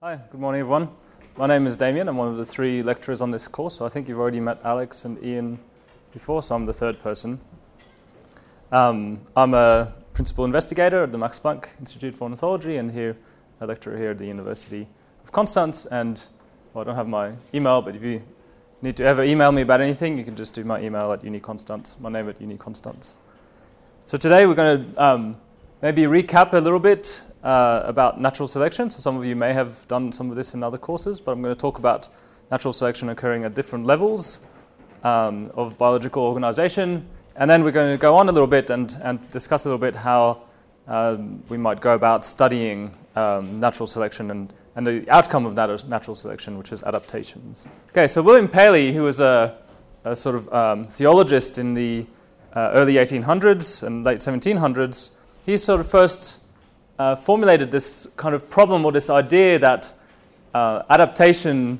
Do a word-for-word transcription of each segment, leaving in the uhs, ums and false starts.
Hi, good morning everyone. My name is Damien. I'm one of the three lecturers on this course. So I think you've already met Alex and Ian before, so I'm the third person. Um, I'm a principal investigator at the Max Planck Institute for Ornithology and here a lecturer here at the University of Konstanz. And well, I don't have my email, but if you need to ever email me about anything, you can just do my email at UniConstanz, my name at UniConstanz. So today we're going to um, maybe recap a little bit Uh, about natural selection. So some of you may have done some of this in other courses, but I'm going to talk about natural selection occurring at different levels um, of biological organization. And then we're going to go on a little bit and, and discuss a little bit how um, we might go about studying um, natural selection and, and the outcome of nat- natural selection, which is adaptations. Okay, so William Paley, who was a, a sort of um, theologist in the uh, early eighteen hundreds and late seventeen hundreds, he sort of first Uh, formulated this kind of problem or this idea that uh, adaptation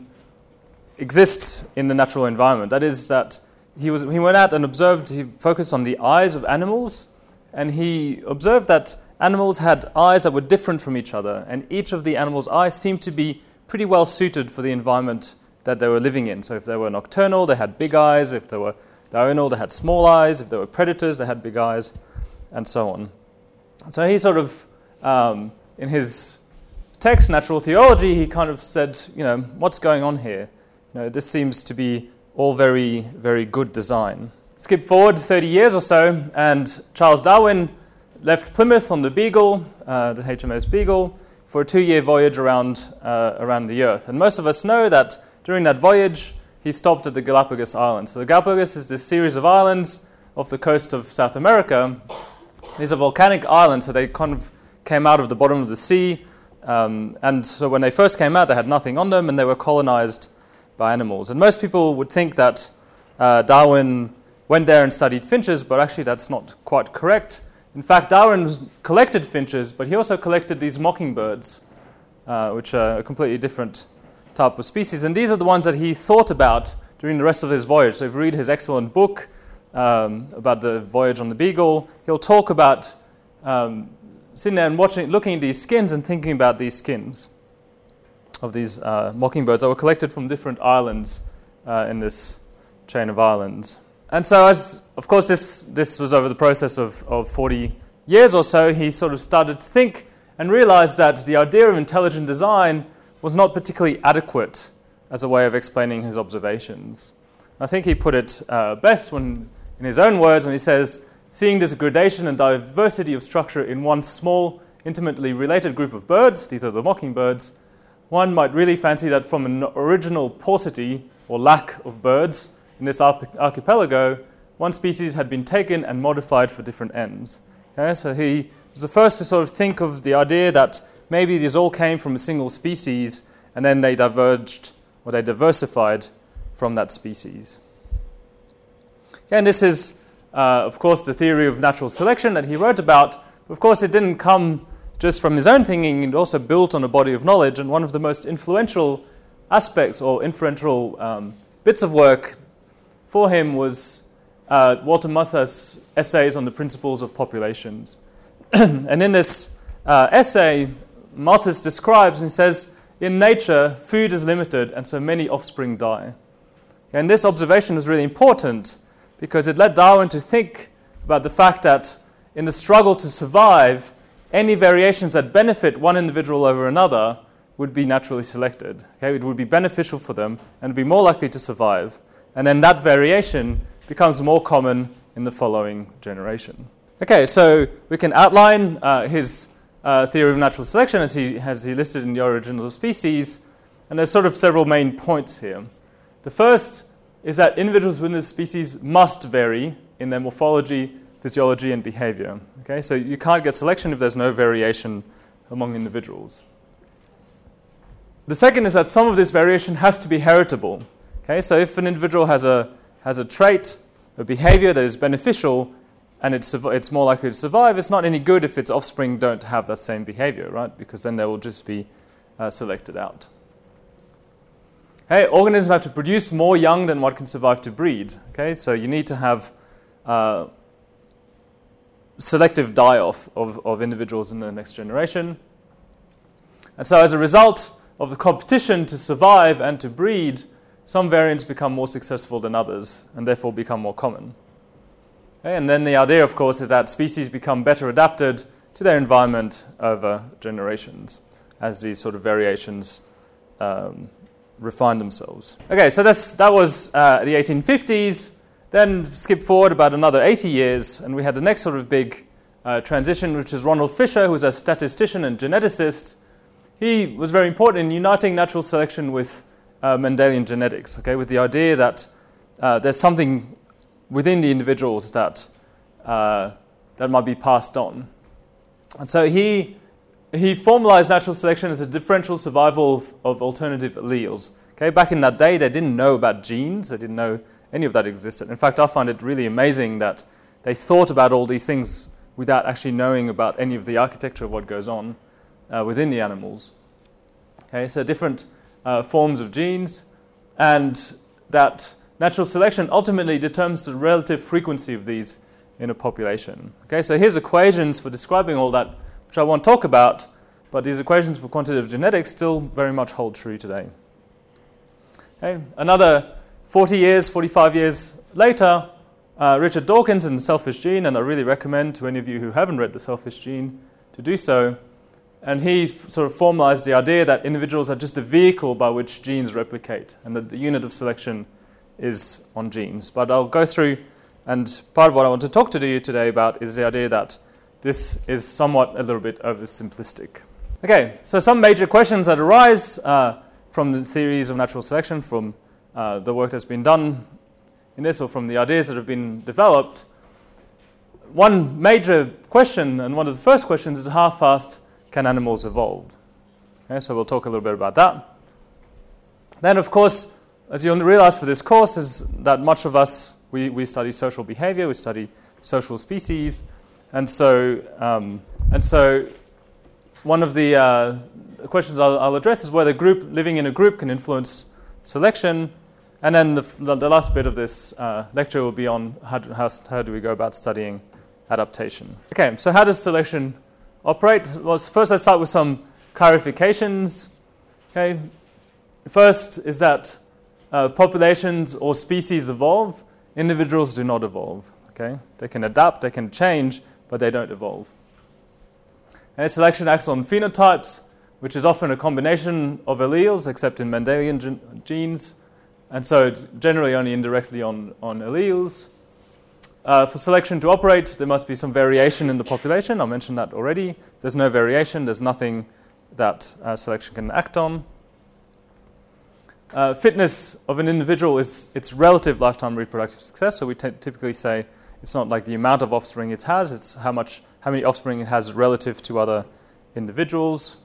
exists in the natural environment. That is that he was he went out and observed, he focused on the eyes of animals, and he observed that animals had eyes that were different from each other, and each of the animals' eyes seemed to be pretty well suited for the environment that they were living in. So if they were nocturnal, they had big eyes. If they were diurnal, they had small eyes. If they were predators, they had big eyes, and so on. So he sort of Um, in his text, Natural Theology, he kind of said, you know, what's going on here? You know, this seems to be all very, very good design. Skip forward thirty years or so, and Charles Darwin left Plymouth on the Beagle, uh, the H M S Beagle, for a two-year voyage around uh, around the Earth. And most of us know that during that voyage, he stopped at the Galapagos Islands. So the Galapagos is this series of islands off the coast of South America. These are volcanic islands, so they kind of came out of the bottom of the sea, um, and so when they first came out, they had nothing on them, and they were colonized by animals. And most people would think that uh, Darwin went there and studied finches, but actually that's not quite correct. In fact, Darwin collected finches, but he also collected these mockingbirds, uh, which are a completely different type of species. And these are the ones that he thought about during the rest of his voyage. So if you read his excellent book um, about the voyage on the Beagle, he'll talk about um, sitting there and watching, looking at these skins and thinking about these skins of these uh, mockingbirds that were collected from different islands uh, in this chain of islands. And so, as of course, this this was over the process of, of forty years or so, he sort of started to think and realized that the idea of intelligent design was not particularly adequate as a way of explaining his observations. I think he put it uh, best when, in his own words, when he says, "Seeing this gradation and diversity of structure in one small, intimately related group of birds," these are the mockingbirds, "one might really fancy that from an original paucity or lack of birds in this arch- archipelago, one species had been taken and modified for different ends." Okay, so he was the first to sort of think of the idea that maybe these all came from a single species and then they diverged or they diversified from that species. Okay, and this is Uh, of course, the theory of natural selection that he wrote about. Of course, it didn't come just from his own thinking. It also built on a body of knowledge. And one of the most influential aspects or influential um, bits of work for him was uh, Walter Matthau's essays on the principles of populations. And in this uh, essay, Matthau describes and says, "In nature, food is limited, and so many offspring die." And this observation was really important, because it led Darwin to think about the fact that in the struggle to survive, any variations that benefit one individual over another would be naturally selected. Okay? It would be beneficial for them and be more likely to survive. And then that variation becomes more common in the following generation. Okay, so we can outline uh, his uh, theory of natural selection as he has he listed in The Origin of Species. And there's sort of several main points here. The first is that individuals within the species must vary in their morphology, physiology, and behavior. Okay, so you can't get selection if there's no variation among individuals. The second is that some of this variation has to be heritable. Okay, so if an individual has a has a trait, a behavior that is beneficial, and it's it's more likely to survive, it's not any good if its offspring don't have that same behavior, right? Because then they will just be uh, selected out. Okay, organisms have to produce more young than what can survive to breed. Okay, so you need to have uh, selective die-off of, of individuals in the next generation. And so as a result, of the competition to survive and to breed, some variants become more successful than others and therefore become more common. Okay, and then the idea, of course, is that species become better adapted to their environment over generations as these sort of variations um, refine themselves. Okay, so that's, that was uh, the eighteen fifties. Then skip forward about another eighty years, and we had the next sort of big uh, transition, which is Ronald Fisher, who was a statistician and geneticist. He was very important in uniting natural selection with uh, Mendelian genetics, okay, with the idea that uh, there's something within the individuals that uh, that might be passed on. And so he he formalized natural selection as a differential survival of, of alternative alleles. Okay, back in that day, they didn't know about genes. They didn't know any of that existed. In fact, I find it really amazing that they thought about all these things without actually knowing about any of the architecture of what goes on uh, within the animals. Okay, so different uh, forms of genes, and that natural selection ultimately determines the relative frequency of these in a population. Okay, so here's equations for describing all that, which I won't talk about, but these equations for quantitative genetics still very much hold true today. Okay, another forty years, forty-five years later, uh, Richard Dawkins in The Selfish Gene, and I really recommend to any of you who haven't read The Selfish Gene to do so, and he sort of formalized the idea that individuals are just a vehicle by which genes replicate, and that the unit of selection is on genes. But I'll go through, and part of what I want to talk to you today about is the idea that this is somewhat a little bit oversimplistic. Okay, so some major questions that arise uh, from the theories of natural selection, from uh, the work that's been done in this, or from the ideas that have been developed. One major question, and one of the first questions, is how fast can animals evolve? Okay, so we'll talk a little bit about that. Then, of course, as you'll realize for this course, is that much of us, we, we study social behavior, we study social species, and so um, and so one of the uh, questions I'll, I'll address is whether group living in a group can influence selection, and then the, the last bit of this uh, lecture will be on how do, how, how do we go about studying adaptation. Okay, so how does selection operate? Well, first let's start with some clarifications. Okay, first is that uh, populations or species evolve, individuals do not evolve. Okay, they can adapt, they can change, but they don't evolve. And selection acts on phenotypes, which is often a combination of alleles, except in Mendelian gen- genes, and so it's generally only indirectly on, on alleles. Uh, for selection to operate, there must be some variation in the population. I mentioned that already. If there's no variation, there's nothing that uh, selection can act on. Uh, fitness of an individual is its relative lifetime reproductive success. So we t- typically say it's not like the amount of offspring it has, it's how much, how many offspring it has relative to other individuals.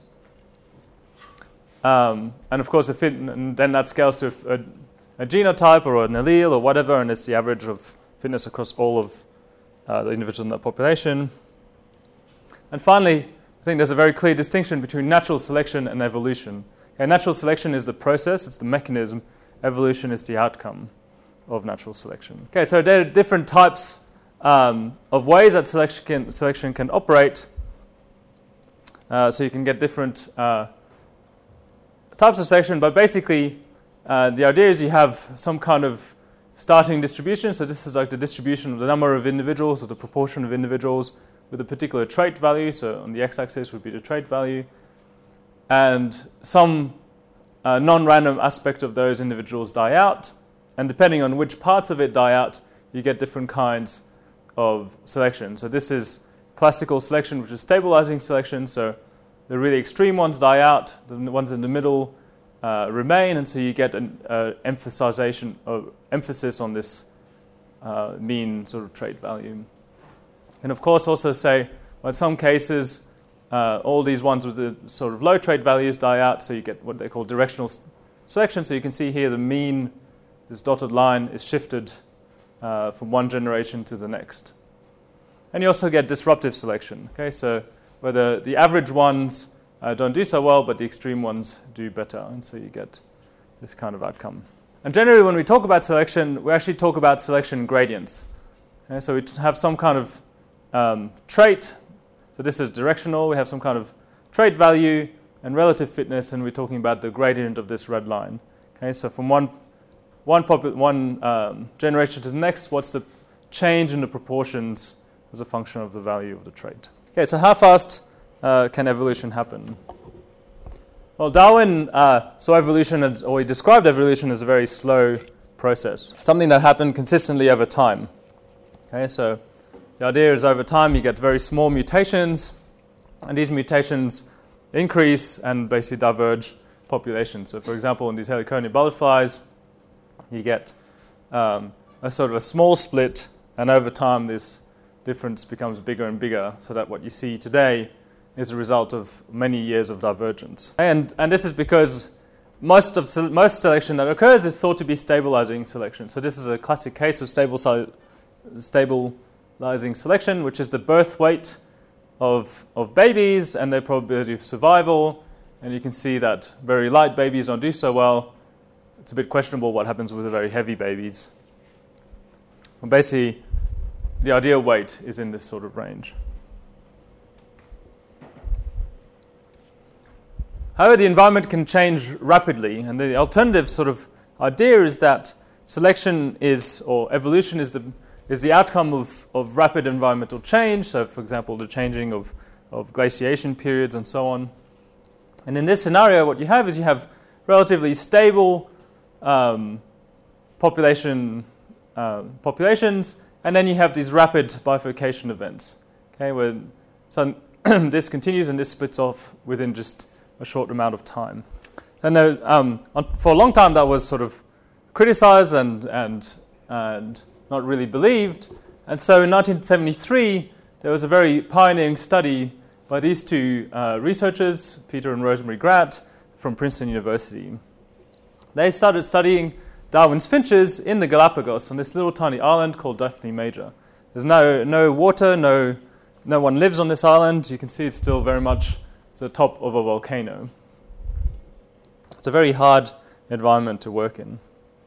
Um, and of course, a fit, and then that scales to a, a, a genotype or an allele or whatever, and it's the average of fitness across all of uh, the individuals in that population. And finally, I think there's a very clear distinction between natural selection and evolution. Okay, natural selection is the process, it's the mechanism. Evolution is the outcome of natural selection. Okay, so there are different types um, of ways that selection can, selection can operate. Uh, so you can get different uh, types of selection, but basically uh, the idea is you have some kind of starting distribution. So this is like the distribution of the number of individuals or the proportion of individuals with a particular trait value. So on the x-axis would be the trait value. And some uh, non-random aspect of those individuals die out. And depending on which parts of it die out, you get different kinds of selection. So this is classical selection, which is stabilizing selection. So the really extreme ones die out, the ones in the middle uh, remain, and so you get an uh, emphasization of emphasis on this uh, mean sort of trait value. And of course, also say, well, in some cases, uh, all these ones with the sort of low trait values die out, so you get what they call directional s- selection. So you can see here the mean, this dotted line, is shifted uh, from one generation to the next. And you also get disruptive selection. Okay, so where the, the average ones uh, don't do so well, but the extreme ones do better. And so you get this kind of outcome. And generally, when we talk about selection, we actually talk about selection gradients. Okay, so we have some kind of um, trait. So this is directional. We have some kind of trait value, and relative fitness, and we're talking about the gradient of this red line. Okay, so from one one, popu- one um, generation to the next, what's the change in the proportions as a function of the value of the trait? Okay, so how fast uh, can evolution happen? Well, Darwin uh, saw evolution, as, or he described evolution as a very slow process, something that happened consistently over time. Okay, so the idea is over time you get very small mutations, and these mutations increase and basically diverge populations. So, for example, in these heliconia butterflies, you get um, a sort of a small split, and over time this difference becomes bigger and bigger, so that what you see today is a result of many years of divergence. And and this is because most of se- most selection that occurs is thought to be stabilizing selection. So this is a classic case of stable si- stabilizing selection, which is the birth weight of of babies and their probability of survival. And you can see that very light babies don't do so well. It's a bit questionable what happens with the very heavy babies. And basically, the ideal weight is in this sort of range. However, the environment can change rapidly, and the alternative sort of idea is that selection is, or evolution is the is the outcome of, of rapid environmental change. So, for example, the changing of, of glaciation periods and so on. And in this scenario, what you have is you have relatively stable um, population uh, populations, and then you have these rapid bifurcation events. Okay, where so this continues and this splits off within just a short amount of time. So now, um, for a long time that was sort of criticized and and and not really believed. And so in nineteen seventy-three, there was a very pioneering study by these two uh, researchers, Peter and Rosemary Grant, from Princeton University. They started studying Darwin's finches in the Galapagos on this little tiny island called Daphne Major. There's no no water, no no one lives on this island. You can see it's still very much the top of a volcano. It's a very hard environment to work in.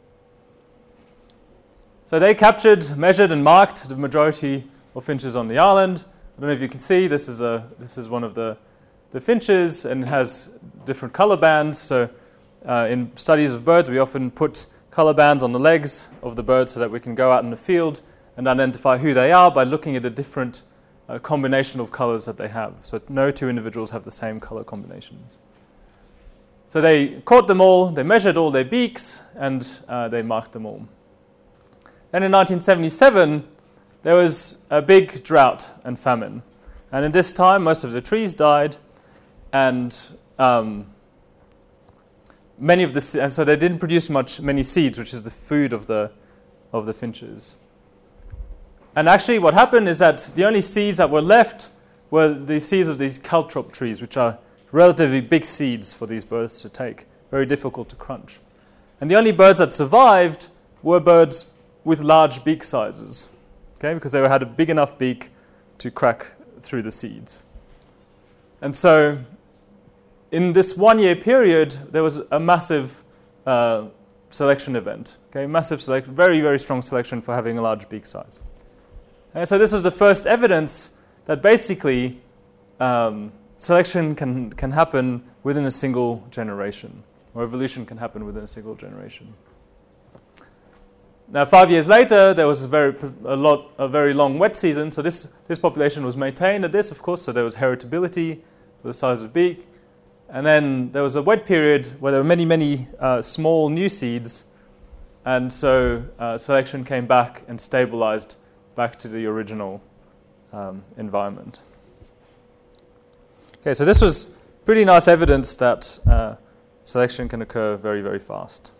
So they captured, measured, and marked the majority of finches on the island. I don't know if you can see, this is a this is one of the, the finches, and it has different color bands. So uh, in studies of birds, we often put color bands on the legs of the bird so that we can go out in the field and identify who they are by looking at a different uh, combination of colors that they have. So no two individuals have the same color combinations. So they caught them all, they measured all their beaks, and uh, they marked them all. Then in nineteen seventy-seven, there was a big drought and famine. And in this time, most of the trees died, and um, many of the and so they didn't produce much many seeds, which is the food of the of the finches. And actually, what happened is that the only seeds that were left were the seeds of these caltrop trees, which are relatively big seeds for these birds to take, very difficult to crunch. And the only birds that survived were birds with large beak sizes, okay, because they had a big enough beak to crack through the seeds. And so in this one-year period, there was a massive uh, selection event, okay, massive select, very, very strong selection for having a large beak size. And so this was the first evidence that basically um, selection can, can happen within a single generation, or evolution can happen within a single generation. Now, five years later, there was a very a lot a very long wet season, so this this population was maintained at this, of course, so there was heritability for the size of beak. And then there was a wet period where there were many, many uh, small new seeds, and so uh, selection came back and stabilized back to the original um, environment. Okay, so this was pretty nice evidence that uh, selection can occur very, very fast.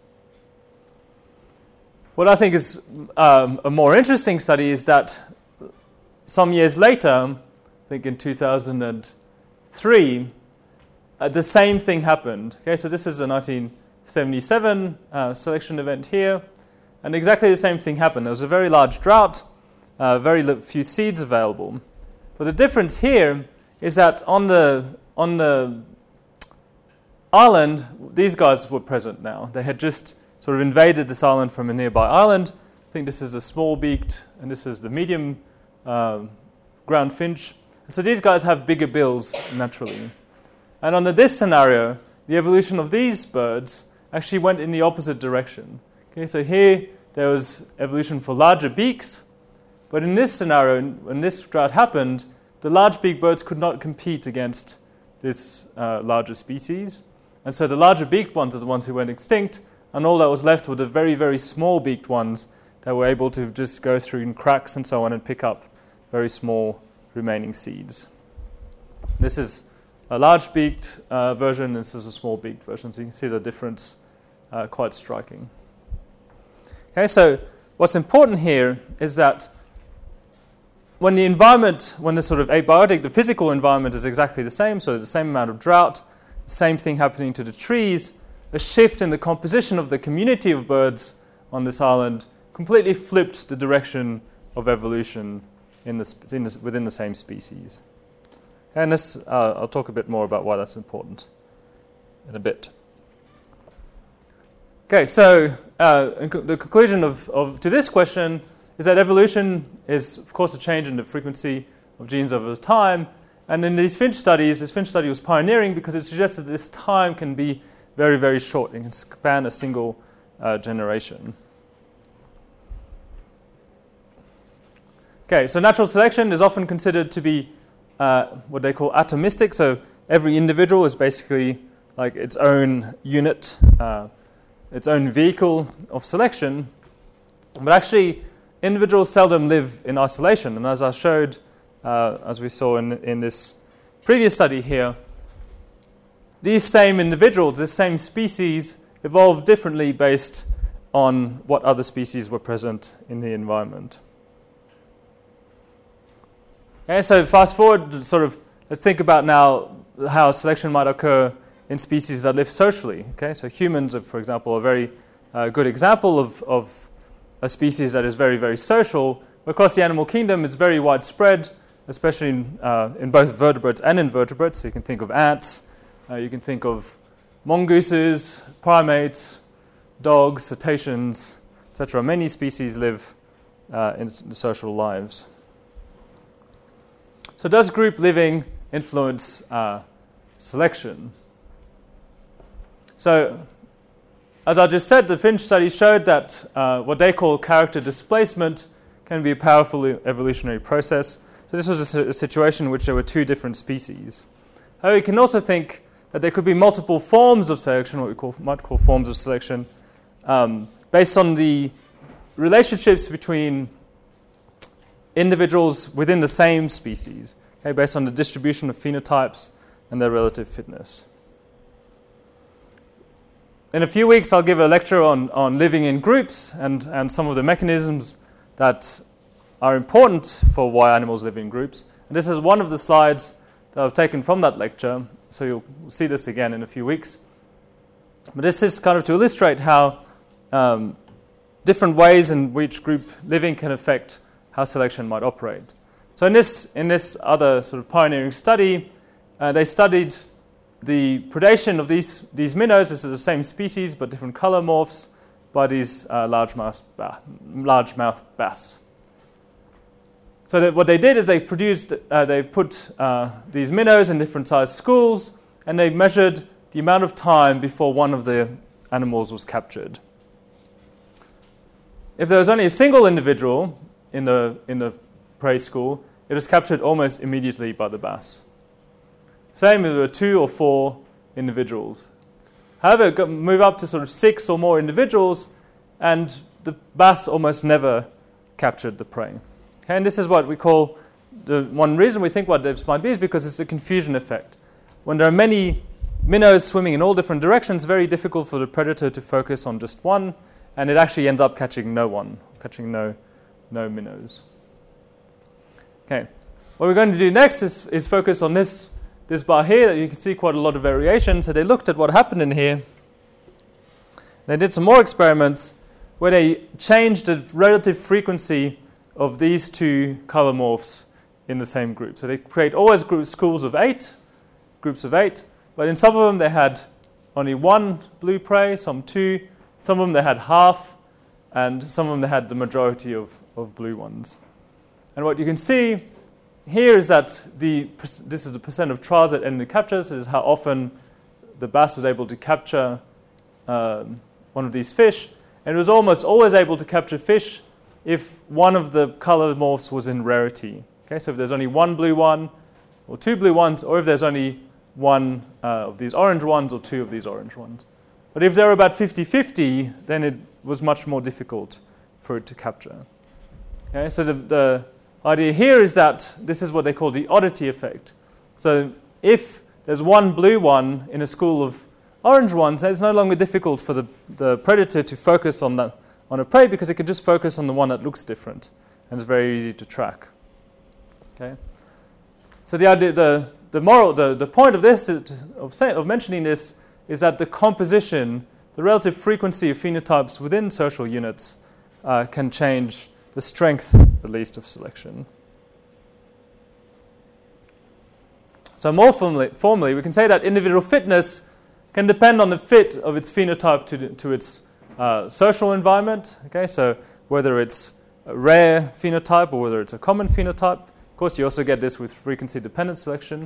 What I think is um, a more interesting study is that some years later, I think in two thousand three, uh, the same thing happened. Okay, so this is a nineteen seventy-seven uh, selection event here, and exactly the same thing happened. There was a very large drought, uh, very few seeds available. But the difference here is that on the on the island, these guys were present now. They had just sort of invaded this island from a nearby island. I think this is a small-beaked, and this is the medium uh, ground finch. And so these guys have bigger bills naturally. And under this scenario, the evolution of these birds actually went in the opposite direction. Okay, so here there was evolution for larger beaks, but in this scenario, when this drought happened, the large beak birds could not compete against this uh, larger species. And so the larger beaked ones are the ones who went extinct, and all that was left were the very, very small beaked ones that were able to just go through in cracks and so on and pick up very small remaining seeds. This is a large beaked uh, version, this is a small beaked version, so you can see the difference uh, quite striking. Okay, so what's important here is that when the environment, when the sort of abiotic, the physical environment is exactly the same, so the same amount of drought, same thing happening to the trees, a shift in the composition of the community of birds on this island completely flipped the direction of evolution in the, in the, within the same species. And this, uh, I'll talk a bit more about why that's important in a bit. Okay, so uh, the conclusion of, of to this question is that evolution is, of course, a change in the frequency of genes over time. And in these Finch studies, this Finch study was pioneering because it suggests that this time can be very, very short. It can span a single uh, generation. Okay, so natural selection is often considered to be uh, what they call atomistic. So every individual is basically like its own unit, uh, its own vehicle of selection. But actually, individuals seldom live in isolation. And as I showed, uh, as we saw in, in this previous study here, these same individuals, this same species, evolved differently based on what other species were present in the environment. Okay, so fast forward, sort of, let's think about now how selection might occur in species that live socially. Okay, so humans, are, for example, are a very uh, good example of, of a species that is very, very social. Across the animal kingdom, it's very widespread, especially in, uh, in both vertebrates and invertebrates. So you can think of ants, uh, you can think of mongooses, primates, dogs, cetaceans, et cetera. Many species live uh, in social lives. So does group living influence uh, selection? So, as I just said, the Finch study showed that uh, what they call character displacement can be a powerful evolutionary process. So this was a, a situation in which there were two different species. However, you can also think that there could be multiple forms of selection, what we call, might call forms of selection, um, based on the relationships between individuals within the same species, okay, based on the distribution of phenotypes and their relative fitness. In a few weeks, I'll give a lecture on, on living in groups and, and some of the mechanisms that are important for why animals live in groups. And this is one of the slides that I've taken from that lecture, so you'll see this again in a few weeks. But this is kind of to illustrate how um, different ways in which group living can affect how selection might operate. So in this, in this other sort of pioneering study, uh, they studied the predation of these, these minnows. This is the same species but different color morphs by these uh, largemouth ba- largemouth bass. So that what they did is they produced, uh, they put uh, these minnows in different sized schools, and they measured the amount of time before one of the animals was captured. If there was only a single individual in the in the prey school, it was captured almost immediately by the bass. Same if there were two or four individuals. However, move up to sort of six or more individuals, and the bass almost never captured the prey. Okay, and this is what we call, the one reason we think what this might be is because it's a confusion effect. When there are many minnows swimming in all different directions, it's very difficult for the predator to focus on just one, and it actually ends up catching no one, catching no, no minnows. Okay, what we're going to do next is, is focus on this This bar here, that you can see quite a lot of variation. So they looked at what happened in here. They did some more experiments where they changed the relative frequency of these two color morphs in the same group. So they create always group, schools of eight, groups of eight, but in some of them they had only one blue prey, some two, some of them they had half, and some of them they had the majority of, of blue ones. And what you can see here is that the this is the percent of trials that ended in captures. This is how often the bass was able to capture um, one of these fish. And it was almost always able to capture fish if one of the color morphs was in rarity. Okay, so if there's only one blue one, or two blue ones, or if there's only one uh, of these orange ones, or two of these orange ones. But if they're about fifty-fifty, then it was much more difficult for it to capture. Okay, so the, the idea here is that this is what they call the oddity effect. So if there's one blue one in a school of orange ones, it's no longer difficult for the, the predator to focus on the, on a prey because it can just focus on the one that looks different, and it's very easy to track. Okay, so the idea, the the moral, the, the point of this is, of say, of mentioning this is that the composition, the relative frequency of phenotypes within social units, uh, can change the strength, at least, of selection. So more formally, formally, we can say that individual fitness can depend on the fit of its phenotype to, to its uh, social environment. Okay, so whether it's a rare phenotype or whether it's a common phenotype. Of course, you also get this with frequency-dependent selection.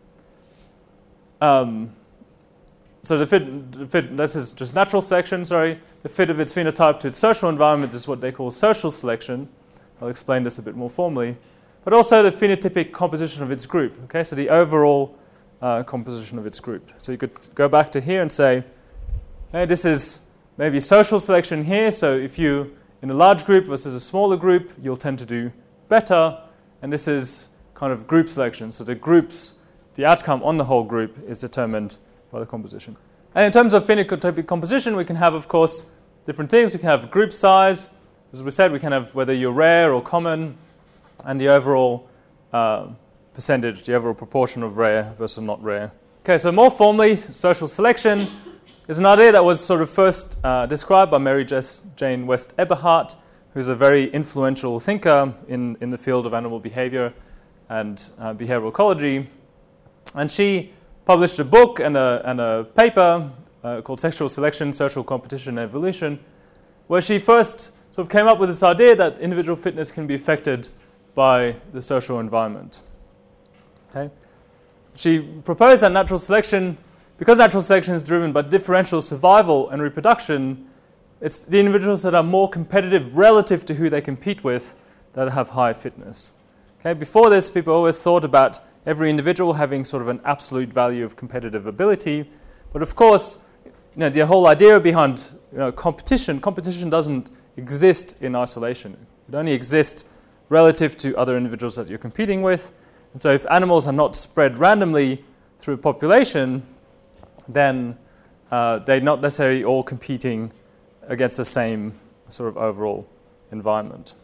Um, so the fit, the fit, this is just natural selection, sorry. The fit of its phenotype to its social environment is what they call social selection. I'll explain this a bit more formally. But also the phenotypic composition of its group. Okay, so the overall Uh, composition of its group. So you could go back to here and say, hey, this is maybe social selection here. So if you in a large group versus a smaller group, you'll tend to do better. And this is kind of group selection. So the groups, the outcome on the whole group is determined by the composition. And in terms of phenotypic composition, we can have, of course, different things. We can have group size. As we said, we can have whether you're rare or common, and the overall uh, percentage, the overall proportion of rare versus not rare. Okay, so more formally, social selection is an idea that was sort of first uh, described by Mary Jane West Eberhardt, who's a very influential thinker in, in the field of animal behavior and uh, behavioral ecology. And she published a book and a, and a paper uh, called Sexual Selection, Social Competition and Evolution, where she first sort of came up with this idea that individual fitness can be affected by the social environment. Okay. She proposed that natural selection, because natural selection is driven by differential survival and reproduction, it's the individuals that are more competitive relative to who they compete with that have high fitness. Okay. Before this, people always thought about every individual having sort of an absolute value of competitive ability. But of course, you know, the whole idea behind you know, competition, competition doesn't exist in isolation. It only exists relative to other individuals that you're competing with. And so if animals are not spread randomly through a population, then uh, they're not necessarily all competing against the same sort of overall environment.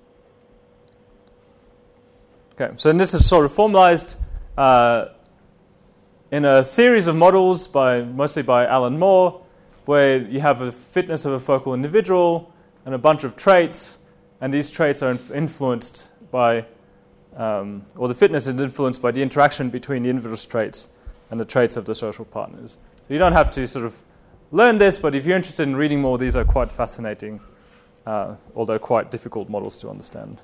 Okay, so this is sort of formalized uh, in a series of models, by mostly by Alan Moore, where you have a fitness of a focal individual and a bunch of traits, and these traits are inf- influenced by Um, or the fitness is influenced by the interaction between the individual traits and the traits of the social partners. So you don't have to sort of learn this, but if you're interested in reading more, these are quite fascinating, uh, although quite difficult models to understand.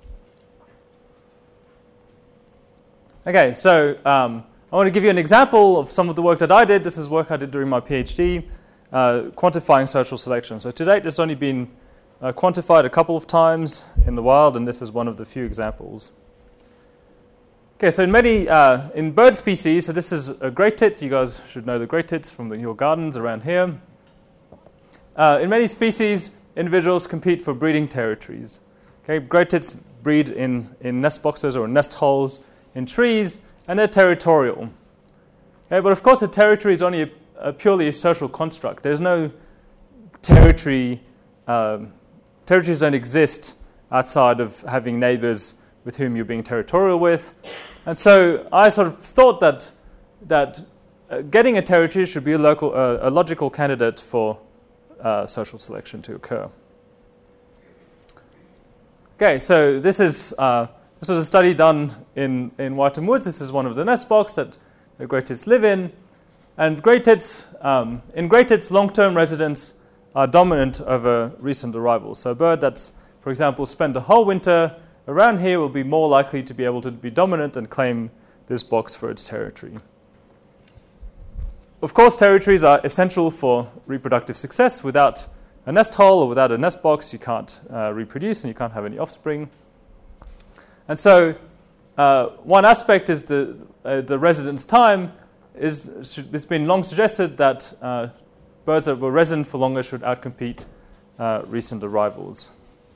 Okay, so um, I want to give you an example of some of the work that I did. This is work I did during my PhD, uh, quantifying social selection. So to date, it's only been uh, quantified a couple of times in the wild, and this is one of the few examples. Okay, so in many, uh, in bird species, so this is a great tit. You guys should know the great tits from the, your gardens around here. Uh, in many species, individuals compete for breeding territories. Okay, great tits breed in, in nest boxes or nest holes in trees, and they're territorial. Okay, but of course, a territory is only a, a purely a social construct. There's no territory. Um, territories don't exist outside of having neighbors with whom you're being territorial with. And so I sort of thought that that uh, getting a territory should be a local, uh, a logical candidate for uh, social selection to occur. Okay, so this is uh, this was a study done in in Wytham Woods. This is one of the nest boxes that the great tits live in, and great tits um, in great tits long-term residents are dominant over recent arrivals. So a bird that's, for example, spent the whole winter around here will be more likely to be able to be dominant and claim this box for its territory. Of course, territories are essential for reproductive success. Without a nest hole or without a nest box, you can't uh, reproduce and you can't have any offspring. And so uh, one aspect is the, uh, the residence time. Is, it's been long suggested that uh, birds that were resident for longer should outcompete uh, recent arrivals.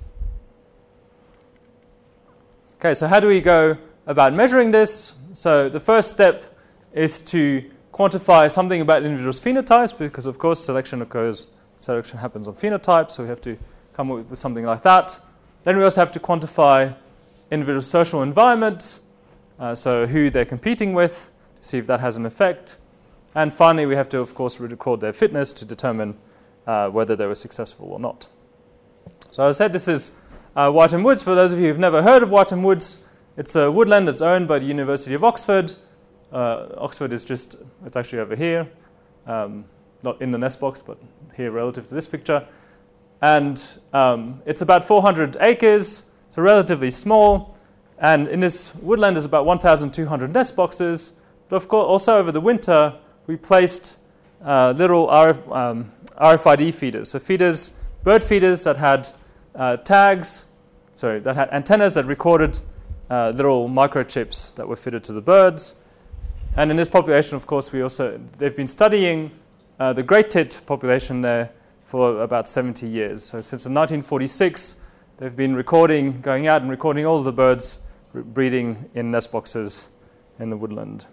Okay, so how do we go about measuring this? So the first step is to quantify something about individuals' phenotypes, because of course selection occurs, selection happens on phenotypes, so we have to come up with something like that. Then we also have to quantify individual social environment, uh, so who they're competing with, to see if that has an effect. And finally, we have to, of course, record their fitness to determine uh, whether they were successful or not. So as I said, this is uh, Wytham Woods. For those of you who've never heard of Wytham Woods, it's a woodland that's owned by the University of Oxford. Uh, Oxford is just, it's actually over here, um, not in the nest box, but here relative to this picture. And um, it's about four hundred acres, so relatively small. And in this woodland, there's about one thousand two hundred nest boxes. But of course, also over the winter, we placed uh, little R F, um, R F I D feeders. So feeders, bird feeders that had uh, tags, sorry, that had antennas that recorded uh, little microchips that were fitted to the birds. And in this population, of course, we also, they've been studying uh, the great tit population there for about seventy years. So since nineteen forty-six, they've been recording, going out and recording all of the birds breeding in nest boxes in the woodland.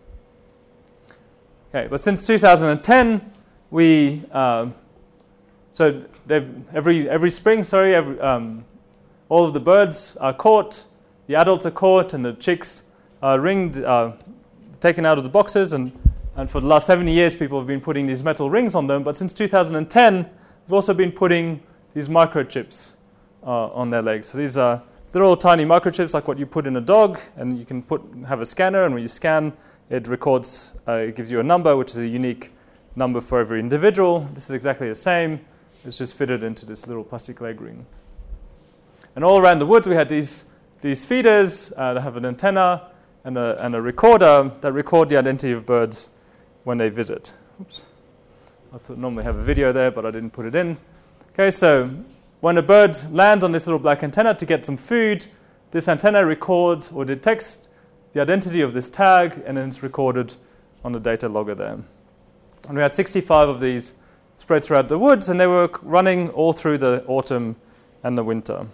Okay, but since two thousand ten, we uh, so every every spring, sorry, every, um, all of the birds are caught, the adults are caught, and the chicks are ringed, uh, taken out of the boxes. And, and for the last seventy years, people have been putting these metal rings on them. But since two thousand ten, we've also been putting these microchips uh, on their legs. So these are little tiny microchips, like what you put in a dog, and you can put have a scanner, and when you scan, it records, uh, it gives you a number, which is a unique number for every individual. This is exactly the same. It's just fitted into this little plastic leg ring. And all around the woods, we had these these feeders uh, that have an antenna and a, and a recorder that record the identity of birds when they visit. Oops. I thought normally have a video there, but I didn't put it in. Okay, so when a bird lands on this little black antenna to get some food, this antenna records or detects the identity of this tag, and then it's recorded on the data logger there. And we had sixty-five of these spread throughout the woods, and they were running all through the autumn and the winter.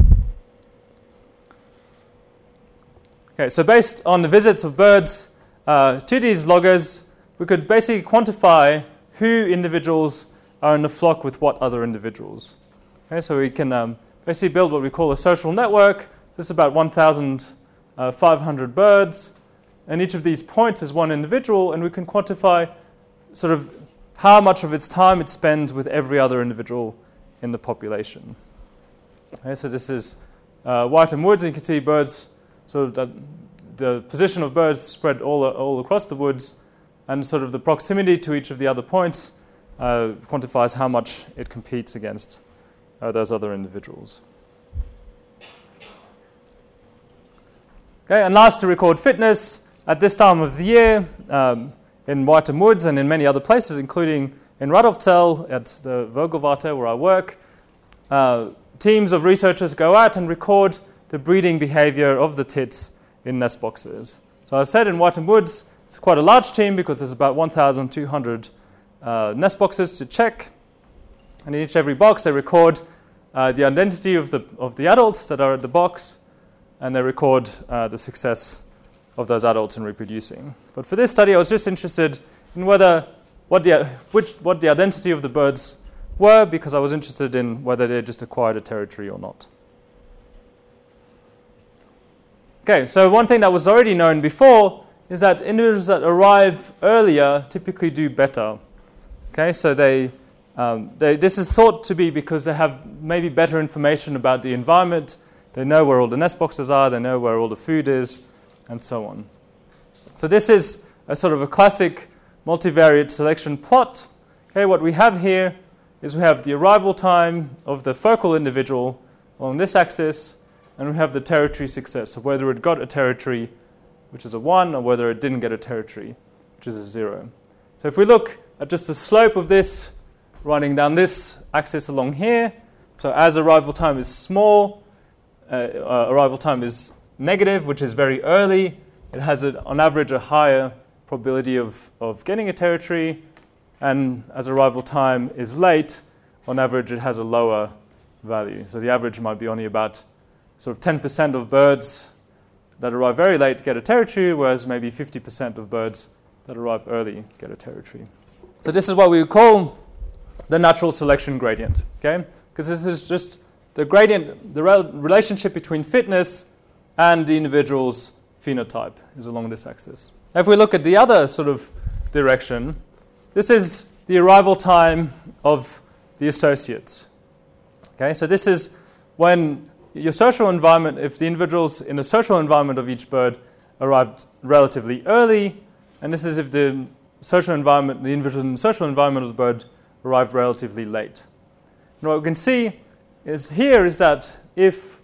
Okay, so based on the visits of birds uh, to these loggers, we could basically quantify who individuals are in the flock with what other individuals. Okay, so we can um, basically build what we call a social network. This is about one thousand five hundred birds, and each of these points is one individual, and we can quantify sort of how much of its time it spends with every other individual in the population. Okay, so this is uh, Wytham Woods, and you can see birds, sort of the, the position of birds spread all, all across the woods, and sort of the proximity to each of the other points uh, quantifies how much it competes against uh, those other individuals. Okay, and last, to record fitness. At this time of the year, um, in Wytham Woods and in many other places, including in Radolfzell at the Vogelwarte where I work, uh, teams of researchers go out and record the breeding behavior of the tits in nest boxes. So as I said, in Wytham Woods, it's quite a large team because there's about one thousand two hundred uh, nest boxes to check. And in each every box, they record uh, the identity of the of the adults that are at the box, and they record uh, the success of those adults in reproducing. But for this study, I was just interested in whether what the which what the identity of the birds were, because I was interested in whether they just acquired a territory or not. Okay, so one thing that was already known before is that individuals that arrive earlier typically do better. Okay, so they, um, they this is thought to be because they have maybe better information about the environment. They know where all the nest boxes are, they know where all the food is, and so on. So this is a sort of a classic multivariate selection plot. Okay, what we have here is we have the arrival time of the focal individual on this axis, and we have the territory success, so whether it got a territory, which is a one, or whether it didn't get a territory, which is a zero. So if we look at just the slope of this, running down this axis along here, so as arrival time is small, uh, uh, arrival time is negative, which is very early, it has, a, on average, a higher probability of, of getting a territory, and as arrival time is late, on average, it has a lower value. So the average might be only about sort of ten percent of birds that arrive very late get a territory, whereas maybe fifty percent of birds that arrive early get a territory. So this is what we would call the natural selection gradient, okay? Because this is just the gradient, the rel- relationship between fitness and the individual's phenotype is along this axis. If we look at the other sort of direction, this is the arrival time of the associates. Okay, so this is when your social environment, if the individuals in the social environment of each bird arrived relatively early, and this is if the social environment, the individuals in the social environment of the bird arrived relatively late. And what we can see is here is that if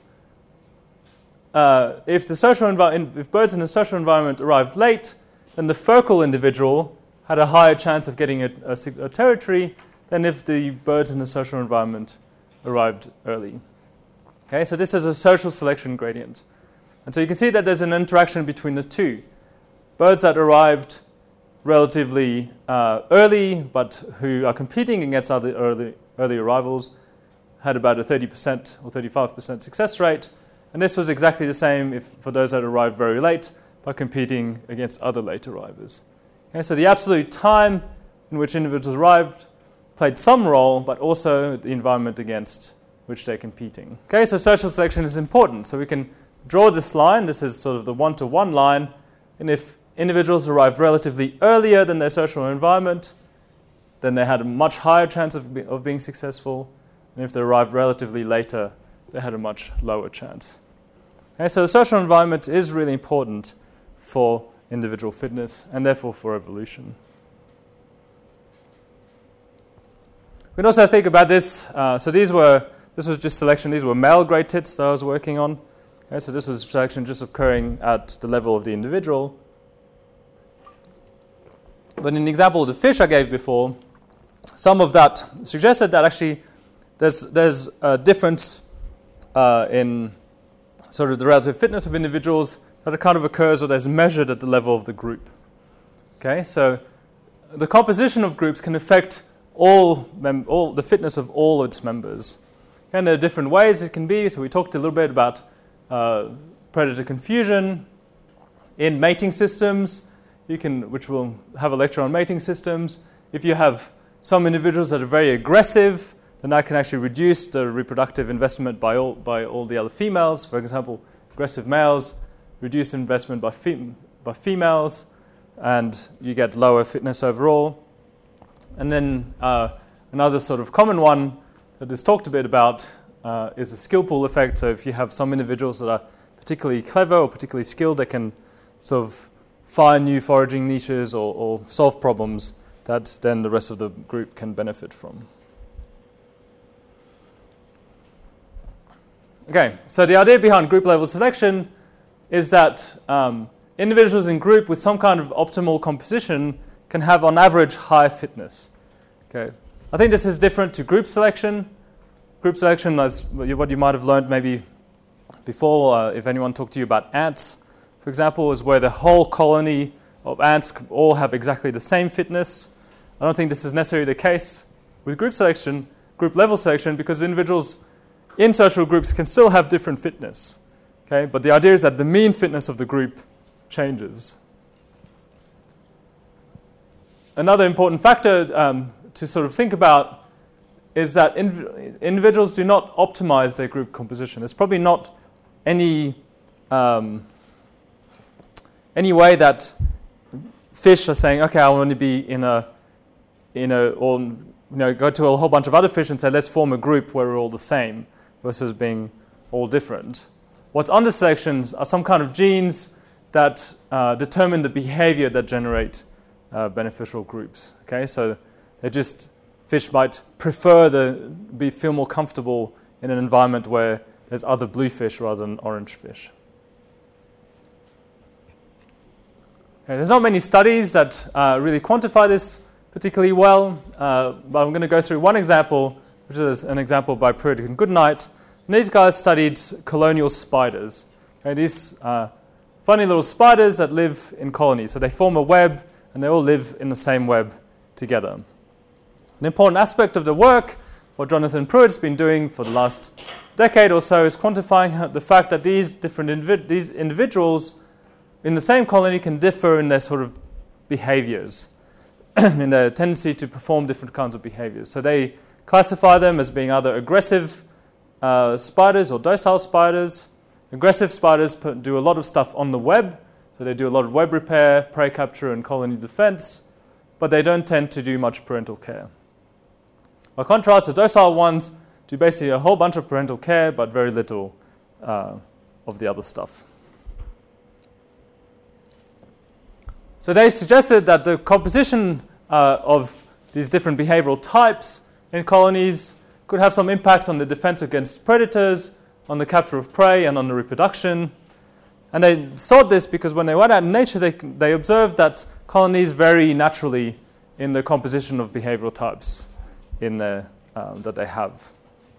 uh, if the social envi- if birds in the social environment arrived late, then the focal individual had a higher chance of getting a, a, a territory than if the birds in the social environment arrived early. Okay, so this is a social selection gradient. And so you can see that there's an interaction between the two. Birds that arrived relatively uh, early, but who are competing against other early, early arrivals, had about a thirty percent or thirty-five percent success rate. And this was exactly the same if for those that arrived very late by competing against other late arrivals. Okay, so the absolute time in which individuals arrived played some role, but also the environment against which they're competing. Okay, so social selection is important. So we can draw this line. This is sort of the one-to-one line. And if individuals arrived relatively earlier than their social environment, then they had a much higher chance of, be, of being successful. And if they arrived relatively later, they had a much lower chance. Okay, so the social environment is really important for individual fitness and therefore for evolution. We can also think about this. Uh, so these were, this was just selection. These were male grey tits that I was working on. Okay, so this was selection just occurring at the level of the individual. But in the example of the fish I gave before, some of that suggested that actually there's there's a difference uh, in sort of the relative fitness of individuals that it kind of occurs or there's measured at the level of the group. Okay, so the composition of groups can affect all, mem- all the fitness of all its members. And there are different ways it can be. So we talked a little bit about uh, predator confusion in mating systems. You can, which we'll have a lecture on mating systems. If you have some individuals that are very aggressive, then that can actually reduce the reproductive investment by all by all the other females. For example, aggressive males reduce investment by fem- by females, and you get lower fitness overall. And then uh, another sort of common one that is talked a bit about uh, is a skill pool effect. So if you have some individuals that are particularly clever or particularly skilled, they can sort of find new foraging niches or, or solve problems that then the rest of the group can benefit from. Okay, so the idea behind group level selection is that um, individuals in group with some kind of optimal composition can have on average high fitness. Okay, I think this is different to group selection. Group selection is what you might have learned maybe before, uh, if anyone talked to you about ants, for example, is where the whole colony of ants all have exactly the same fitness. I don't think this is necessarily the case with group selection, group level selection, because individuals in social groups can still have different fitness. Okay, but the idea is that the mean fitness of the group changes. Another important factor um, to sort of think about is that inv- individuals do not optimize their group composition. There's probably not any um, any way that fish are saying, okay, I want to be in a in a or you know go to a whole bunch of other fish and say, let's form a group where we're all the same, versus being all different. What's under selections are some kind of genes that uh, determine the behavior that generate uh, beneficial groups. Okay, so they just fish might prefer the be feel more comfortable in an environment where there's other blue fish rather than orange fish. Okay, there's not many studies that uh, really quantify this particularly well, uh, but I'm going to go through one example, which is an example by Pruitt and Goodnight. And these guys studied colonial spiders. Okay, these uh, funny little spiders that live in colonies. So they form a web, and they all live in the same web together. An important aspect of the work, what Jonathan Pruitt's been doing for the last decade or so, is quantifying the fact that these different individ- these individuals in the same colony can differ in their sort of behaviors, in their tendency to perform different kinds of behaviors. So they classify them as being either aggressive uh, spiders or docile spiders. Aggressive spiders put, do a lot of stuff on the web, so they do a lot of web repair, prey capture, and colony defense, but they don't tend to do much parental care. By contrast, the docile ones do basically a whole bunch of parental care, but very little uh, of the other stuff. So they suggested that the composition uh, of these different behavioral types in colonies could have some impact on the defense against predators, on the capture of prey, and on the reproduction. And they thought this because when they went out in nature, they, they observed that colonies vary naturally in the composition of behavioral types in the, um, that they have.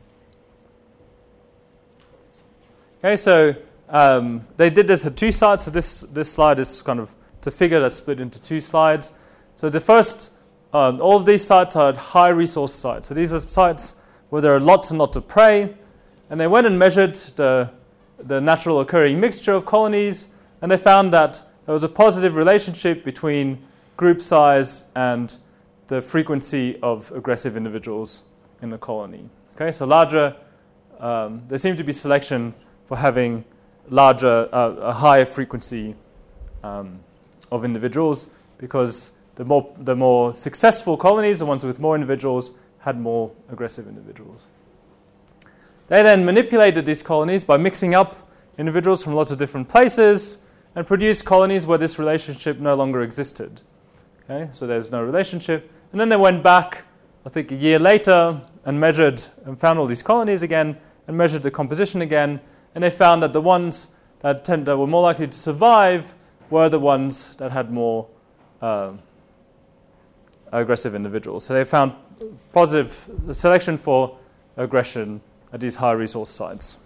Okay, so um, they did this at two sites. So this, this slide is kind of it's a figure that's split into two slides. So the first, um, all of these sites are high resource sites. So these are sites where there are lots and lots of prey. And they went and measured the, the natural occurring mixture of colonies, and they found that there was a positive relationship between group size and the frequency of aggressive individuals in the colony. Okay, so larger, um, there seemed to be selection for having larger, uh, a higher frequency um, of individuals, because the more the more successful colonies, the ones with more individuals, had more aggressive individuals. They then manipulated these colonies by mixing up individuals from lots of different places and produced colonies where this relationship no longer existed. Okay, so there's no relationship. And then they went back, I think a year later, and measured and found all these colonies again and measured the composition again. And they found that the ones that, tend, that were more likely to survive were the ones that had more uh, aggressive individuals. So they found positive selection for aggression at these high resource sites.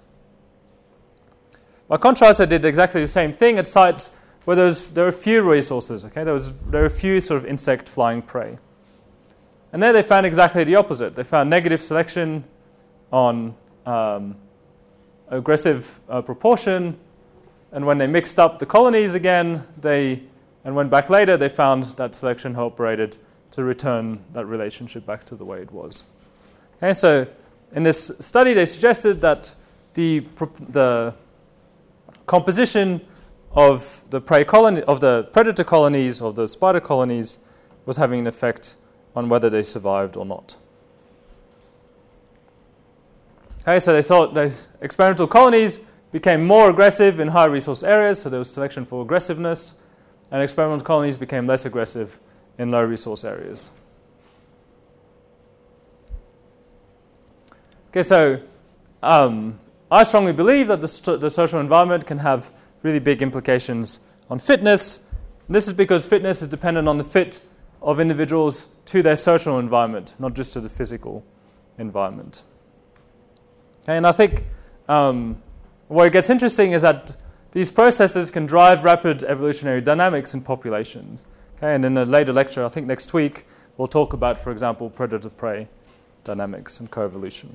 By contrast, they did exactly the same thing at sites where there, was, there were few resources. Okay, there was there were few sort of insect flying prey, and there they found exactly the opposite. They found negative selection on um, aggressive uh, proportion, and when they mixed up the colonies again, they and went back later, they found that selection operated to return that relationship back to the way it was. Okay, so in this study, they suggested that the the composition of the prey colony, of the predator colonies, of the spider colonies, was having an effect on whether they survived or not. Okay, so they thought those experimental colonies became more aggressive in high resource areas, so there was selection for aggressiveness, and experimental colonies became less aggressive in low resource areas. Okay, so um, I strongly believe that the, st- the social environment can have really big implications on fitness. And this is because fitness is dependent on the fit of individuals to their social environment, not just to the physical environment. Okay, and I think um, where it gets interesting is that these processes can drive rapid evolutionary dynamics in populations. Okay, and in a later lecture, I think next week, we'll talk about, for example, predator-prey dynamics and coevolution.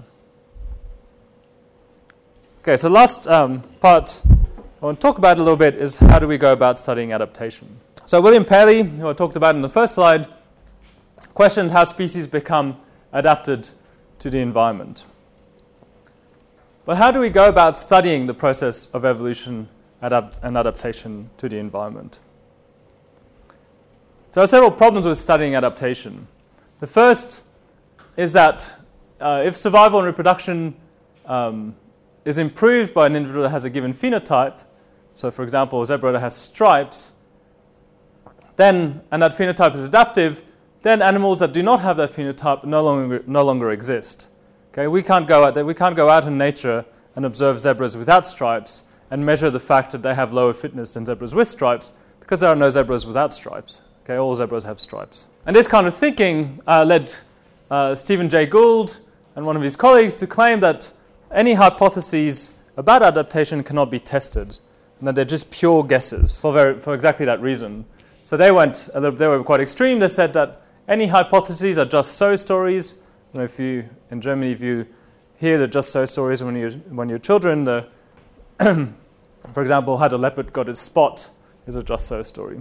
Okay, so last um, part I want to talk about a little bit is how do we go about studying adaptation. So William Paley, who I talked about in the first slide, questioned how species become adapted to the environment. But how do we go about studying the process of evolution adapt- and adaptation to the environment? So there are several problems with studying adaptation. The first is that uh, if survival and reproduction um, is improved by an individual that has a given phenotype, so for example, a zebra that has stripes, then, and that phenotype is adaptive, then animals that do not have that phenotype no longer no longer exist. Okay, we can't go out there, we can't go out in nature and observe zebras without stripes and measure the fact that they have lower fitness than zebras with stripes, because there are no zebras without stripes. Okay, all zebras have stripes. And this kind of thinking uh, led uh, Stephen Jay Gould and one of his colleagues to claim that any hypotheses about adaptation cannot be tested, and that they're just pure guesses for, very, for exactly that reason. So they went, uh, they were quite extreme. They said that any hypotheses are just so stories. You know, if you, in Germany, if you hear the just so stories when you're, when you're children, the for example, how the leopard got its spot is a just so story.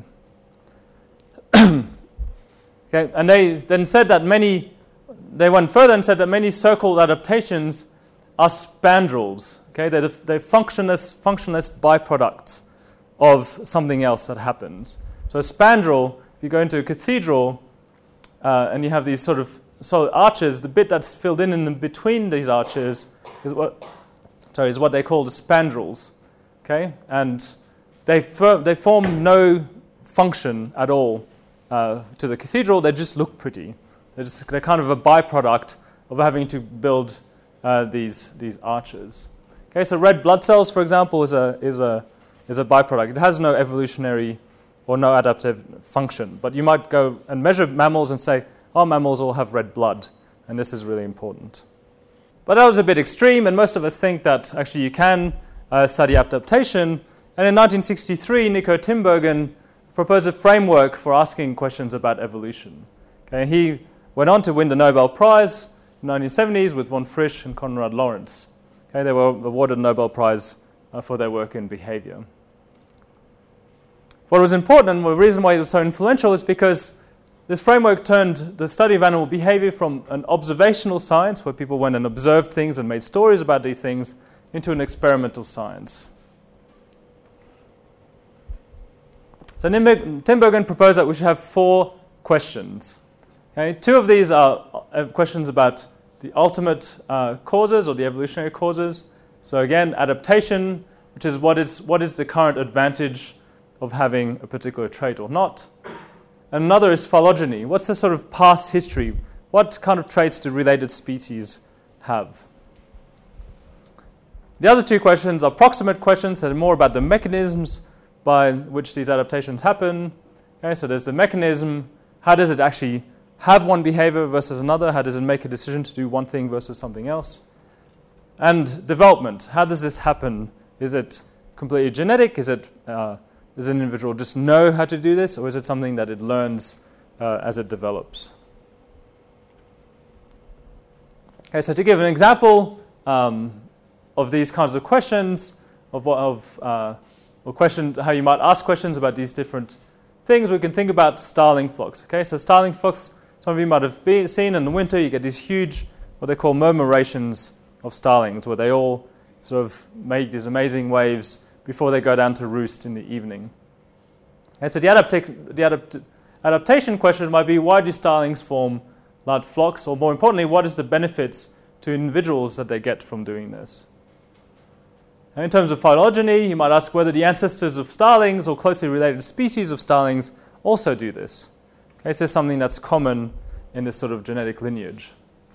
Okay, and they then said that many, they went further and said that many so-called adaptations are spandrels. Okay, they're, they're functionless, functionless byproducts of something else that happens. So a spandrel, if you go into a cathedral uh, and you have these sort of solid arches, the bit that's filled in in the, between these arches is what, sorry, is what they call the spandrels. Okay, and they fir- they form no function at all uh, to the cathedral. They just look pretty. They're just they're kind of a byproduct of having to build uh, these these arches. Okay, so red blood cells, for example, is a is a is a byproduct. It has no evolutionary or no adaptive function. But you might go and measure mammals and say, oh, mammals all have red blood, and this is really important. But that was a bit extreme, and most of us think that actually you can uh, study adaptation. And in nineteen sixty-three, Nico Tinbergen proposed a framework for asking questions about evolution. Okay, he went on to win the Nobel Prize in the nineteen seventies with von Frisch and Konrad Lorenz. Okay, they were awarded a Nobel Prize uh, for their work in behavior. What was important, and the reason why it was so influential, is because this framework turned the study of animal behavior from an observational science, where people went and observed things and made stories about these things, into an experimental science. So Tinbergen proposed that we should have four questions. Okay? Two of these are questions about the ultimate uh, causes or the evolutionary causes. So again, adaptation, which is what is what is the current advantage of having a particular trait or not. And another is phylogeny. What's the sort of past history? What kind of traits do related species have? The other two questions are proximate questions that are more about the mechanisms by which these adaptations happen. Okay, so there's the mechanism. How does it actually have one behavior versus another? How does it make a decision to do one thing versus something else? And development. How does this happen? Is it completely genetic? Is it uh, does an individual just know how to do this, or is it something that it learns uh, as it develops? Okay, so to give an example um, of these kinds of questions, of, of uh, or question, how you might ask questions about these different things, we can think about starling flocks. Okay, so starling flocks, some of you might have been, seen in the winter, you get these huge, what they call murmurations of starlings, where they all sort of make these amazing waves before they go down to roost in the evening. And so the, adapta- the adapt- adaptation question might be, why do starlings form large flocks? Or more importantly, what is the benefits to individuals that they get from doing this? And in terms of phylogeny, you might ask whether the ancestors of starlings or closely related species of starlings also do this. Okay, so this is something that's common in this sort of genetic lineage.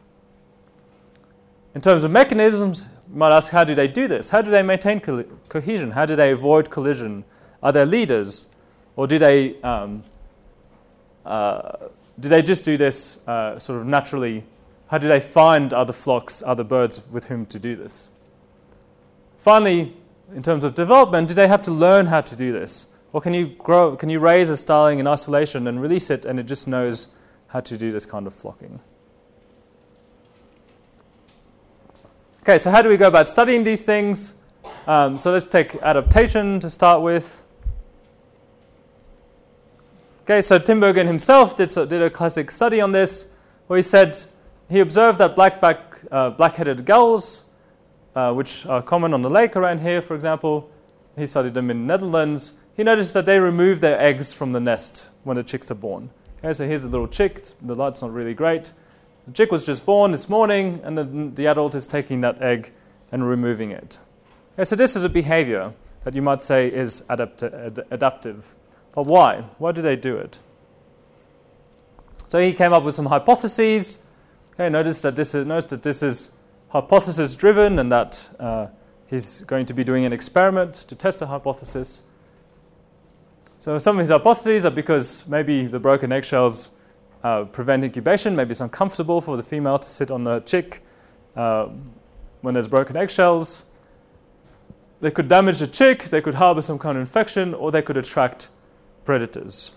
In terms of mechanisms, you might ask, how do they do this? How do they maintain co- cohesion? How do they avoid collision? Are they leaders? Or do they um, uh, do they just do this uh, sort of naturally? How do they find other flocks, other birds with whom to do this? Finally, in terms of development, do they have to learn how to do this? Or can you grow? Can you raise a starling in isolation and release it, and it just knows how to do this kind of flocking? Okay, so how do we go about studying these things? Um, so let's take adaptation to start with. Okay, so Tinbergen himself did, so, did a classic study on this, where he said he observed that blackback, uh, black-headed gulls, uh, which are common on the lake around here, for example, he studied them in the Netherlands. He noticed that they remove their eggs from the nest when the chicks are born. Okay, so here's a little chick. The light's not really great. The chick was just born this morning, and the, the adult is taking that egg and removing it. Okay, so this is a behavior that you might say is adapt- ad- adaptive. But why? Why do they do it? So he came up with some hypotheses. Okay, notice that this is notice that this is hypothesis-driven, and that uh, he's going to be doing an experiment to test a hypothesis. So some of his hypotheses are because maybe the broken eggshells uh, prevent incubation, maybe it's uncomfortable for the female to sit on the chick uh, when there's broken eggshells. They could damage the chick, they could harbor some kind of infection, or they could attract predators.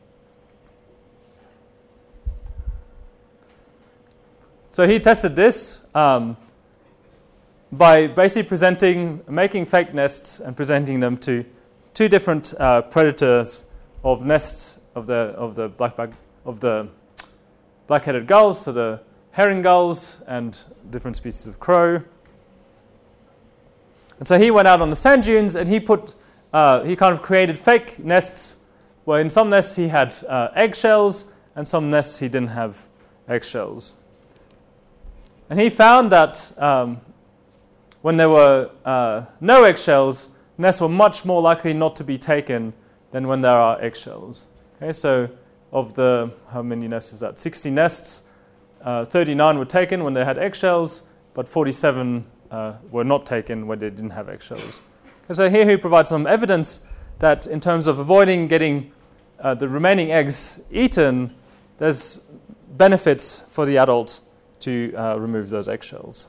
So he tested this um, by basically presenting, making fake nests and presenting them to two different uh, predators of nests of the of the blackback of the black-headed gulls, so the herring gulls and different species of crow. And so he went out on the sand dunes and he put uh, he kind of created fake nests where in some nests he had uh, eggshells and some nests he didn't have eggshells. And he found that um, when there were uh, no eggshells, nests were much more likely not to be taken than when there are eggshells. Okay, so of the, how many nests is that? sixty nests, uh, thirty-nine were taken when they had eggshells, but forty-seven uh, were not taken when they didn't have eggshells. Okay, so here he provides some evidence that in terms of avoiding getting uh, the remaining eggs eaten, there's benefits for the adult to uh, remove those eggshells.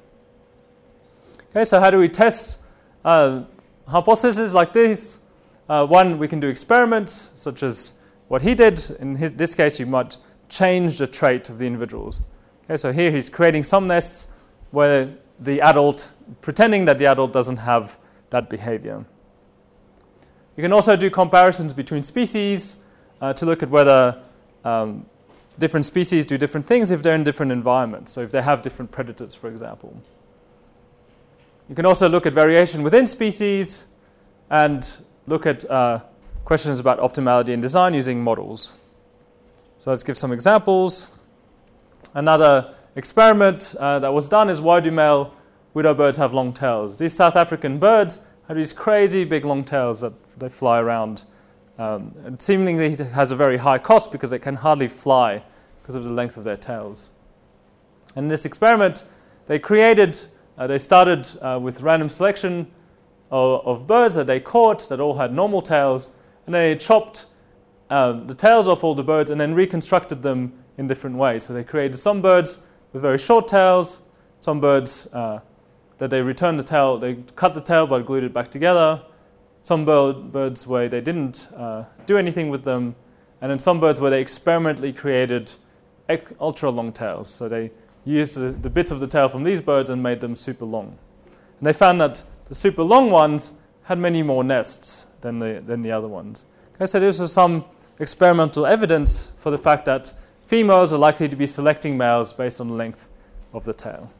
Okay, so how do we test uh, hypotheses like this? Uh, one, we can do experiments, such as what he did. In his, this case, you might change the trait of the individuals. Okay, so here he's creating some nests where the adult, pretending that the adult doesn't have that behavior. You can also do comparisons between species uh, to look at whether um, different species do different things if they're in different environments, so if they have different predators, for example. You can also look at variation within species and look at uh, questions about optimality in design using models. So let's give some examples. Another experiment uh, that was done is why do male widow birds have long tails? These South African birds have these crazy big long tails that they fly around. Um, and seemingly it has a very high cost because they can hardly fly because of the length of their tails. And in this experiment, they created, uh, they started uh, with random selection of, of birds that they caught that all had normal tails, and they chopped um, the tails off all the birds and then reconstructed them in different ways. So they created some birds with very short tails, some birds uh, that they returned the tail, they cut the tail but glued it back together, some bird, birds where they didn't uh, do anything with them, and then some birds where they experimentally created ultra long tails. So they used the, the bits of the tail from these birds and made them super long. And they found that the super long ones had many more nests than the, than the other ones. Okay, so this was some experimental evidence for the fact that females are likely to be selecting males based on the length of the tail.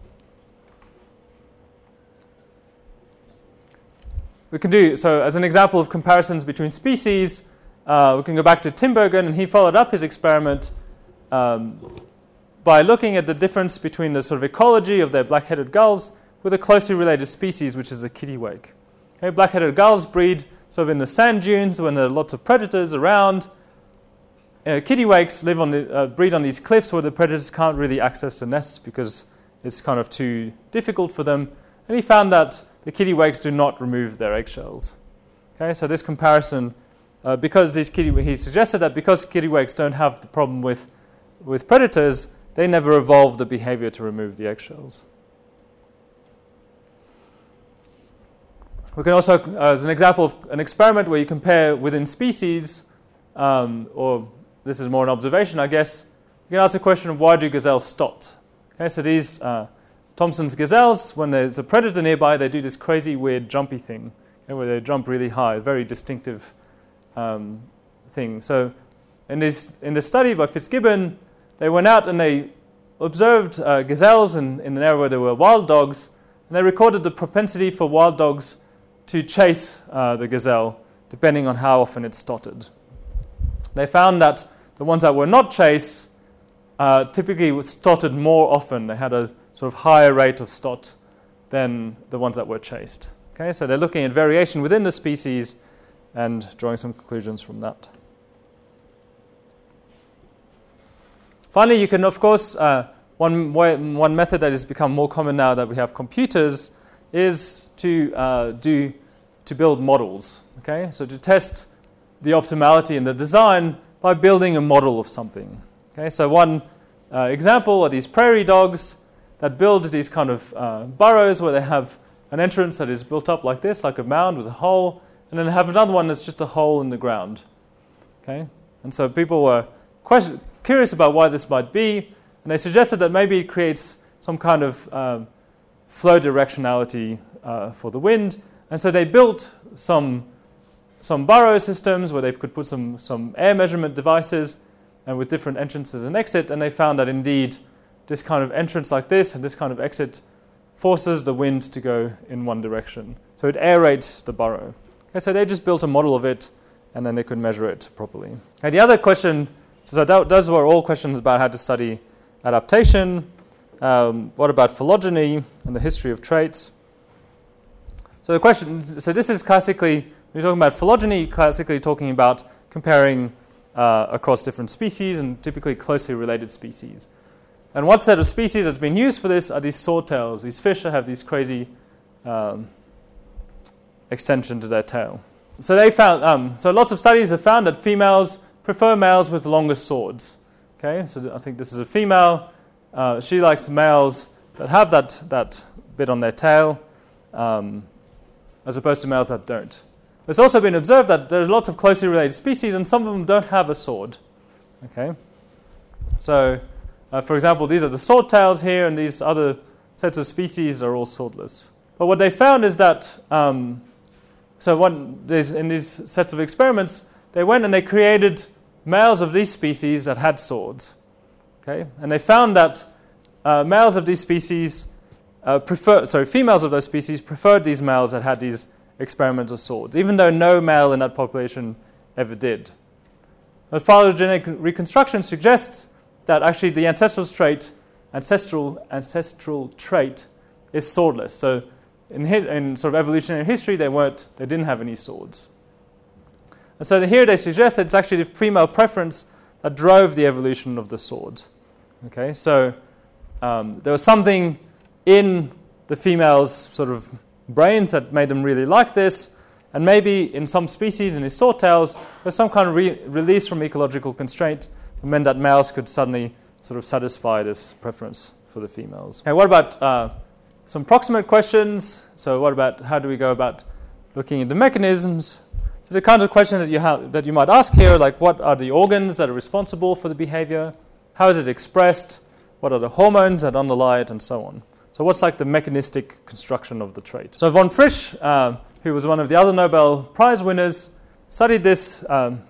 We can do, so as an example of comparisons between species, uh, we can go back to Tinbergen, and he followed up his experiment um, by looking at the difference between the sort of ecology of their black-headed gulls with a closely related species, which is the kittiwake. Okay, black-headed gulls breed sort of in the sand dunes when there are lots of predators around. Uh, kittiwakes live on the, uh, breed on these cliffs where the predators can't really access the nests because it's kind of too difficult for them. And he found that the kittiwakes do not remove their eggshells. Okay, so this comparison, uh, because these kitty, he suggested that because kittiwakes don't have the problem with, with predators, they never evolved the behavior to remove the eggshells. We can also, uh, as an example of an experiment where you compare within species, um, or this is more an observation, I guess, you can ask the question of why do gazelles stot? Okay, so these uh, Thompson's gazelles, when there's a predator nearby, they do this crazy, weird, jumpy thing, okay, where they jump really high, very distinctive um, thing. So in this in this study by Fitzgibbon, they went out and they observed uh, gazelles in, in an area where there were wild dogs, and they recorded the propensity for wild dogs to chase uh, the gazelle, depending on how often it stotted. They found that the ones that were not chased uh, typically stotted more often. They had a sort of higher rate of stot than the ones that were chased. Okay, so they're looking at variation within the species and drawing some conclusions from that. Finally, you can, of course, uh, one way, one method that has become more common now that we have computers is to uh, do to build models. Okay, so to test the optimality in the design by building a model of something. Okay, so one uh, example are these prairie dogs that build these kind of uh, burrows where they have an entrance that is built up like this, like a mound with a hole, and then have another one that's just a hole in the ground. Okay, and so people were question, curious about why this might be, and they suggested that maybe it creates some kind of uh, flow directionality uh, for the wind, and so they built some some burrow systems where they could put some some air measurement devices and with different entrances and exit, and they found that indeed this kind of entrance like this and this kind of exit forces the wind to go in one direction. So it aerates the burrow. Okay, so they just built a model of it, and then they could measure it properly. Okay, the other question, so that, those were all questions about how to study adaptation. Um, what about phylogeny and the history of traits? So the question, so this is classically, when you're talking about phylogeny, classically talking about comparing uh, across different species and typically closely related species. And one set of species that's been used for this are these swordtails. These fish that have these crazy um, extension to their tail. So they found, um, so lots of studies have found that females prefer males with longer swords. Okay, so th- I think this is a female. Uh, she likes males that have that that bit on their tail, um, as opposed to males that don't. It's also been observed that there's lots of closely related species, and some of them don't have a sword. Okay, so uh, for example, these are the swordtails here, and these other sets of species are all swordless. But what they found is that um, so one, in these sets of experiments, they went and they created males of these species that had swords. Okay, and they found that uh, males of these species uh, prefer, sorry, females of those species preferred these males that had these experimental swords, even though no male in that population ever did. But phylogenetic reconstruction suggests that actually the ancestral trait, ancestral ancestral trait, is swordless. So in, in sort of evolutionary history, they weren't, they didn't have any swords. And so here they suggest that it's actually the female preference that drove the evolution of the sword. Okay, so um, there was something in the females' sort of brains that made them really like this, and maybe in some species, in these swordtails, there's some kind of re- release from ecological constraint that meant that males could suddenly sort of satisfy this preference for the females. Okay, what about uh, some proximate questions? So what about how do we go about looking into mechanisms? So the kinds of questions that you have that you might ask here, like what are the organs that are responsible for the behavior? How is it expressed? What are the hormones that underlie it, and so on? So what's like the mechanistic construction of the trait? So von Frisch, uh, who was one of the other Nobel Prize winners, studied this um,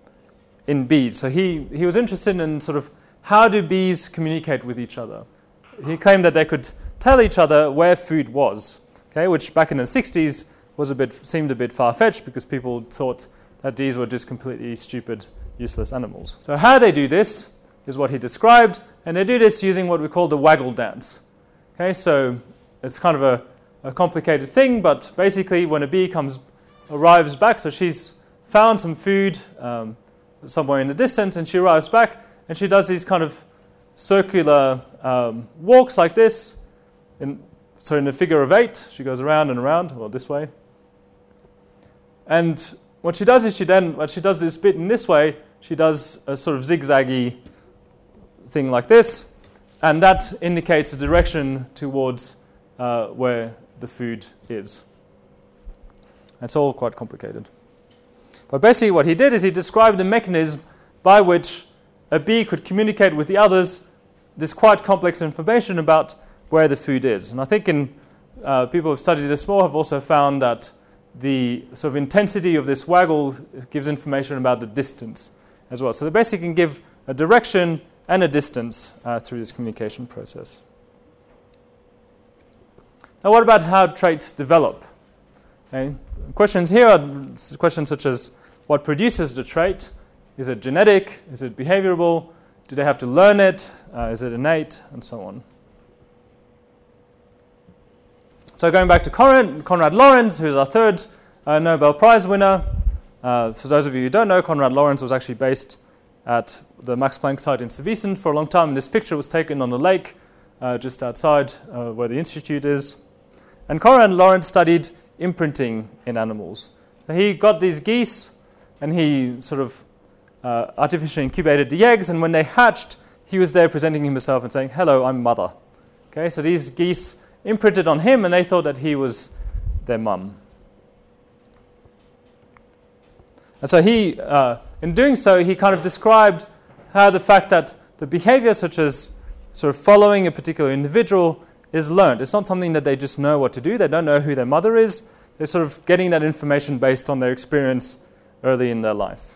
in bees. So he, he was interested in sort of how do bees communicate with each other. He claimed that they could tell each other where food was, okay, which back in the sixties was a bit seemed a bit far-fetched because people thought that these were just completely stupid, useless animals. So how they do this is what he described, and they do this using what we call the waggle dance. Okay, so it's kind of a, a complicated thing, but basically when a bee comes, arrives back, so she's found some food um, somewhere in the distance, and she arrives back, and she does these kind of circular um, walks like this. In, so in the figure of eight, she goes around and around, well, this way. And what she does is she then, when she does this bit in this way, she does a sort of zigzaggy thing like this, and that indicates the direction towards uh, where the food is. It's all quite complicated. But basically what he did is he described the mechanism by which a bee could communicate with the others this quite complex information about where the food is. And I think in uh, people who have studied this more have also found that the sort of intensity of this waggle gives information about the distance as well. So they basically can give a direction and a distance uh, through this communication process. Now what about how traits develop? Okay. Questions here are questions such as what produces the trait? Is it genetic? Is it behavioral? Do they have to learn it? Uh, is it innate? And so on. So going back to Konrad, Konrad Lorenz, who's our third uh, Nobel Prize winner. Uh, for those of you who don't know, Konrad Lorenz was actually based at the Max Planck site in Seveso for a long time. And this picture was taken on the lake uh, just outside uh, where the institute is. And Conrad Lorenz studied imprinting in animals. So he got these geese, and he sort of uh, artificially incubated the eggs, and when they hatched, he was there presenting himself and saying, "Hello, I'm mother." Okay, so these geese imprinted on him, and they thought that he was their mum. And so he, uh, in doing so, he kind of described how the fact that the behavior, such as sort of following a particular individual, is learned. It's not something that they just know what to do. They don't know who their mother is. They're sort of getting that information based on their experience early in their life.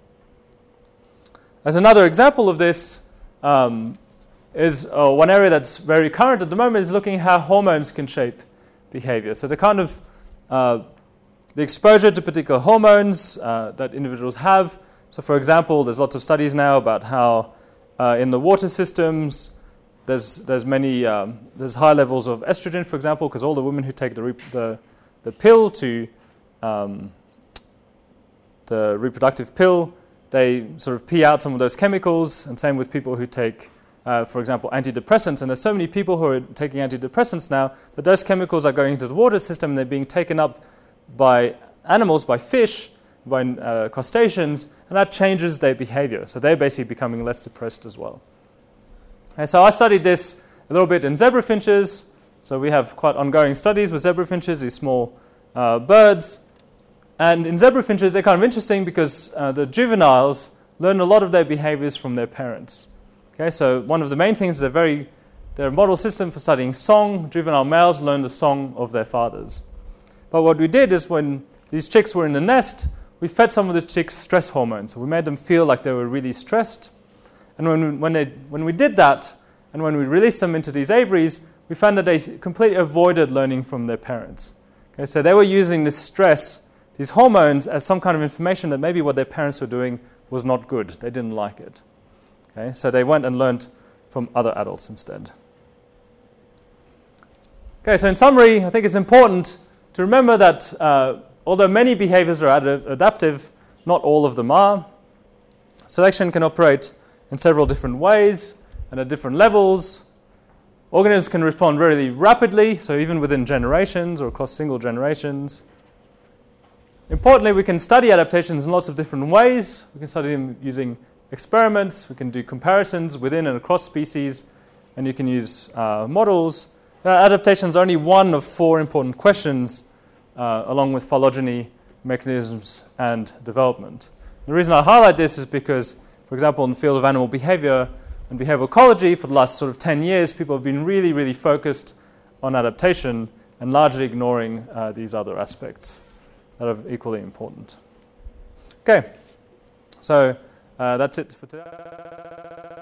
As another example of this, um, is uh, one area that's very current at the moment is looking at how hormones can shape behavior. So the kind of uh, the exposure to particular hormones uh, that individuals have. So for example, there's lots of studies now about how uh, in the water systems there's there's many um, there's high levels of estrogen, for example, because all the women who take the rep- the the pill to um, the reproductive pill, they sort of pee out some of those chemicals, and same with people who take Uh, for example, antidepressants, and there's so many people who are taking antidepressants now that those chemicals are going into the water system and they're being taken up by animals, by fish, by uh, crustaceans, and that changes their behavior. So they're basically becoming less depressed as well. And so I studied this a little bit in zebra finches. So we have quite ongoing studies with zebra finches, these small uh, birds. And in zebra finches, they're kind of interesting because uh, the juveniles learn a lot of their behaviors from their parents. Okay, so one of the main things is a very, they're a model system for studying song. Juvenile males learn the song of their fathers. But what we did is when these chicks were in the nest, we fed some of the chicks stress hormones. So we made them feel like they were really stressed. And when we, when, they, when we did that, and when we released them into these aviaries, we found that they completely avoided learning from their parents. Okay, so they were using this stress, these hormones, as some kind of information that maybe what their parents were doing was not good. They didn't like it. Okay, so they went and learned from other adults instead. Okay, so in summary, I think it's important to remember that uh, although many behaviors are ad- adaptive, not all of them are. Selection can operate in several different ways and at different levels. Organisms can respond really rapidly, so even within generations or across single generations. Importantly, we can study adaptations in lots of different ways. We can study them using experiments, we can do comparisons within and across species, and you can use uh, models. Uh, adaptation is only one of four important questions, uh, along with phylogeny, mechanisms, and development. The reason I highlight this is because, for example, in the field of animal behavior and behavioral ecology, for the last sort of ten years, people have been really, really focused on adaptation and largely ignoring uh, these other aspects that are equally important. Okay, so Uh, that's it for today.